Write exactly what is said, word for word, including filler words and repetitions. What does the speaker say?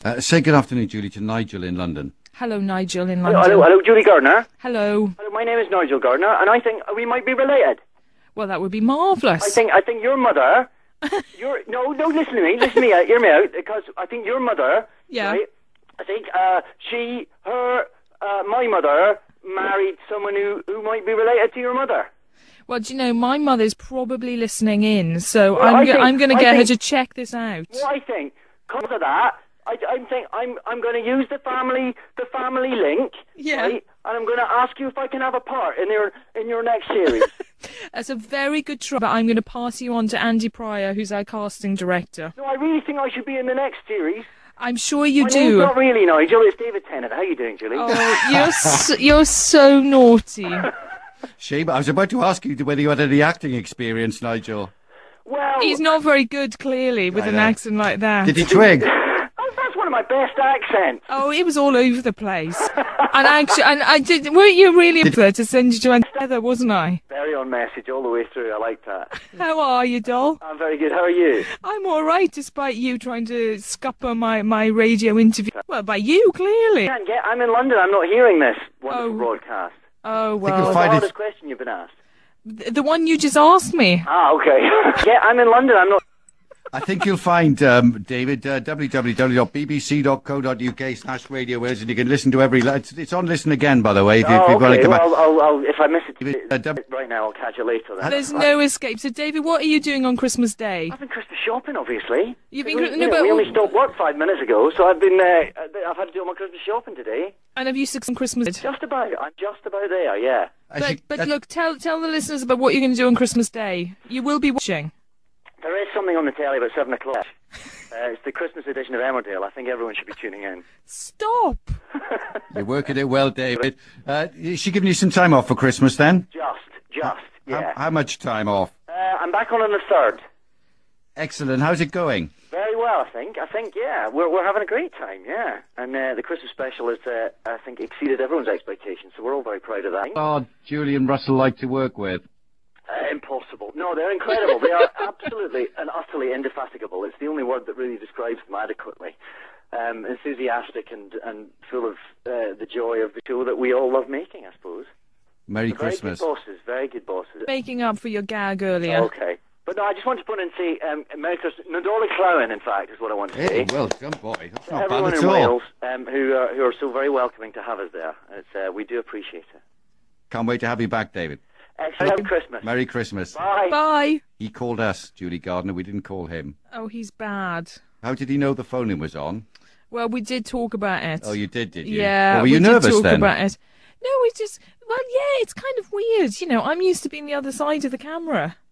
Uh, say good afternoon, Julie, to Nigel in London. Hello, Nigel in Hello, London. hello, hello, Julie Gardner. Hello. Hello, my name is Nigel Gardner, and I think we might be related. Well, that would be marvellous. I think I think your mother... your No, no, listen to me, listen to me, uh, hear me out, because I think your mother... Yeah. Right, I think uh, she, her, uh, my mother married someone who, who might be related to your mother. Well, do you know, my mother's probably listening in, so Well, I'm, I go- think- I'm going to I get her think- to check this out. Well, I think, because of that, I, I'm think I'm I'm going to use the family the family link, Yeah. right? And I'm going to ask you if I can have a part in your in your next series. That's a very good try, but I'm going to pass you on to Andy Pryor, who's our casting director. No, I really think I should be in the next series. I'm sure you My do. name's not really Nigel, it's David Tennant. How you doing, Julie? Oh, you're so, you're so naughty. Shame, I was about to ask you whether you had any acting experience, Nigel. Well, He's not very good, clearly, with I an know. accent like that. Did he twig? oh, that's one of my best accents. Oh, it was all over the place. And actually, and I did. Weren't you really up there to send you to Heather, wasn't I? Very on message all the way through. I like that. How are you, doll? I'm very good. How are you? I'm all right, despite you trying to scupper my, my radio interview. Well, by you, clearly. I can't get. I'm in London. I'm not hearing this wonderful Oh. broadcast. Oh, you'll well. What's the find it- hardest question you've been asked? th- The one you just asked me. Ah, okay. yeah, I'm in London. I'm not. I think you'll find, um, David, uh, w w w dot b b c dot co dot u k slash radio Wales, and you can listen to every... It's, it's on Listen Again, by the way, if, you- if Oh, you want to okay. come back. Well, I'll, I'll, if I miss it David, uh, dub- right now, I'll catch it later. Then. There's no escape. So, David, what are you doing on Christmas Day? I've been Christmas shopping, obviously. You've been- we, no, you know, but- we only stopped work five minutes ago, so I've been. Uh, I've had to do all my Christmas shopping today. And have you six on Christmas Day? Just about. I'm just about there. Yeah. as But, you- but uh, look, tell tell the listeners about what you're going to do on Christmas Day. You will be watching. There is something on the telly about seven o'clock. Uh, it's the Christmas edition of Emmerdale. I think everyone should be tuning in. Stop. You're working it well, David. Uh, is she giving you some time off for Christmas, then? Just, just, yeah. How, how much time off? Uh, I'm back on on the third. Excellent. How's it going? Very well, I think. I think, yeah, we're we're having a great time, yeah. And uh, the Christmas special has, uh, I think, exceeded everyone's expectations, so we're all very proud of that. Oh, Julie and Russell like to work with. Uh, impossible. No, they're incredible. They are absolutely and utterly indefatigable. It's the only word that really describes them adequately. Um, enthusiastic and, and full of uh, the joy of the show that we all love making, I suppose. Merry Very Christmas. good bosses, very good bosses. Making up for your gag earlier. Okay. But no, I just want to put in and say, um, Merry Christmas. Nodoli Clowen, in fact, is what I want to say. Hey, well done, boy. That's not Everyone bad at in all. Wales um, who, are, who are so very welcoming to have us there. It's, uh, we do appreciate it. Can't wait to have you back, David. Excellent. Happy Christmas. Merry Christmas. Bye. Bye. He called us, Julie Gardner. We didn't call him. Oh, he's bad. How did he know the phone was on? Well, we did talk about it. Oh, you did, did you? Yeah. Well, were we you did nervous talk then? about it. No, we just. Well, yeah, it's kind of weird. You know, I'm used to being the other side of the camera.